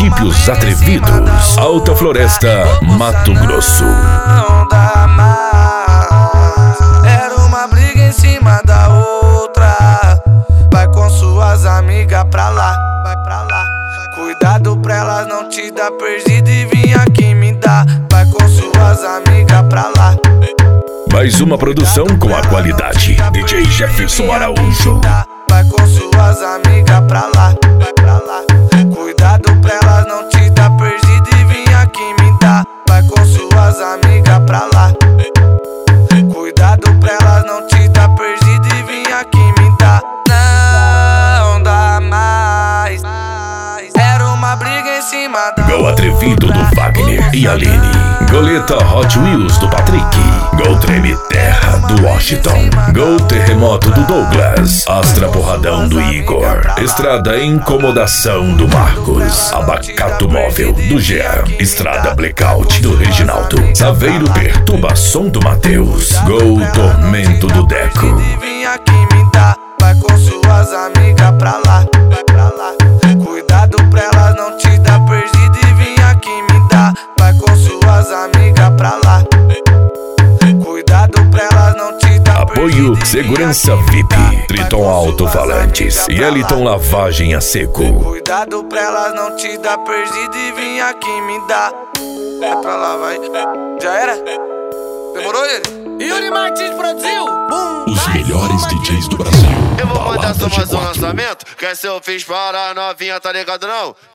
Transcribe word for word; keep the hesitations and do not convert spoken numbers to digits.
equipe Os Atrevidos, Alta Floresta, Mato Grosso. Era uma briga em cima da outra. Vai com suas amigas pra lá, vai pra lá. Cuidado pra elas não te dar perdido e vim aqui me dar. Vai com suas amigas pra lá. Mais uma produção com a qualidade D J Jefferson Araújo. Vai com suas amigas pra lá, vai pra lá. Cuidado pra elas não te dar perdido e vim aqui me dar. Vai com suas amigas pra lá. Cuidado pra elas não te dar perdido e vim aqui me dar. Não dá mais. Era uma briga em cima da Gol Atrevido do Wagner e Aline. Goleta Hot Wheels do Patrick. Gol Treme Terra do Washington. Gol Terremoto do Douglas. Astra Porradão do Igor. Estrada Incomodação do Marcos. Abacato Móvel do Jean. Estrada Blackout do Reginaldo. Saveiro Perturbação do Matheus. Gol Tormento do Deco. Vim aqui me dar. Vai com suas amigas pra lá, vai pra lá. Cuidado pra elas não te dar perdido e vim aqui me dar. Vai com suas amigas pra lá. Cuidado pra elas não te dar Apoio Segurança V I P, Triton Alto-Falantes e Eliton Lavagem a Seco. Cuidado pra elas não te dar perdido e vim aqui me dar. É pra lá, vai. Já era? Demorou ele? Yuri Martins produziu. Bum. Os melhores D Js do Brasil. Eu vou mandar só Balada de mais um quatro. lançamento. Quer ser eu fiz para a novinha, tá ligado não?